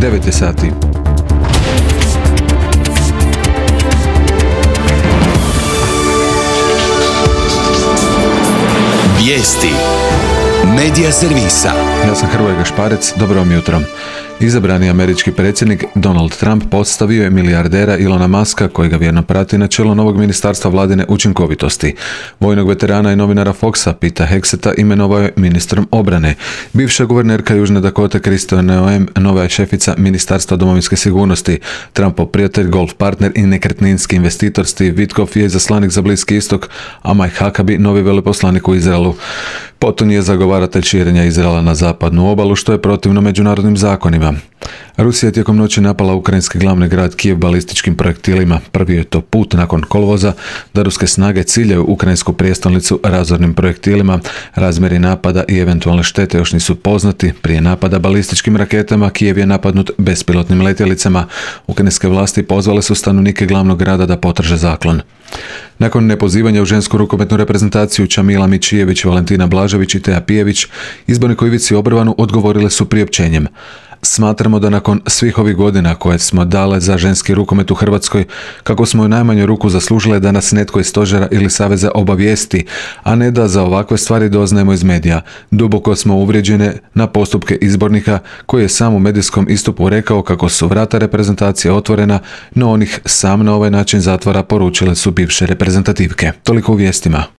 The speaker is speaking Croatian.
9 je sati. Vijesti Medija servisa. Ja sam Hrvoje Gašparec, dobro vam jutro. Izabrani američki predsjednik Donald Trump postavio je milijardera Ilona Muska, koji ga vjerno prati, na čelo novog ministarstva vladine učinkovitosti. Vojnog veterana i novinara Foxa Peta Hexeta imenovao je ministrom obrane. Bivša guvernerka Južne Dakote Kristi Noem nova je šefica ministarstva domovinske sigurnosti. Trumpov prijatelj, golf partner i nekretninski investitor Steve Witkoff je izaslanik za Bliski istok, a Mike Huckabee novi veleposlanik u Izraelu. Potom je zagovaratelj širenja Izraela na zapadnu obalu, što je protivno međunarodnim zakonima. Rusija je tijekom noći napala ukrajinski glavni grad Kijev balističkim projektilima. Prvi je to put nakon kolovoza da ruske snage ciljaju ukrajinsku prijestolnicu razornim projektilima. Razmjeri napada i eventualne štete još nisu poznati. Prije napada balističkim raketama Kijev je napadnut bespilotnim letjelicama. Ukrajinske vlasti pozvale su stanovnike glavnog grada da potraže zaklon. Nakon nepozivanja u žensku rukometnu reprezentaciju Čamila Mičijević, Valentina Blažević i Teja Pijević, izborniku Ivici Obrvanu odgovorile su priopćenjem. Smatramo da nakon svih ovih godina koje smo dale za ženski rukomet u Hrvatskoj, kako smo u najmanju ruku zaslužile da nas netko iz stožera ili saveza obavijesti, a ne da za ovakve stvari doznajemo iz medija. Duboko smo uvrijeđene na postupke izbornika koji je sam u medijskom istupu rekao kako su vrata reprezentacije otvorena, no on ih sam na ovaj način zatvara, poručile su bivše reprezentativke. Toliko u vijestima.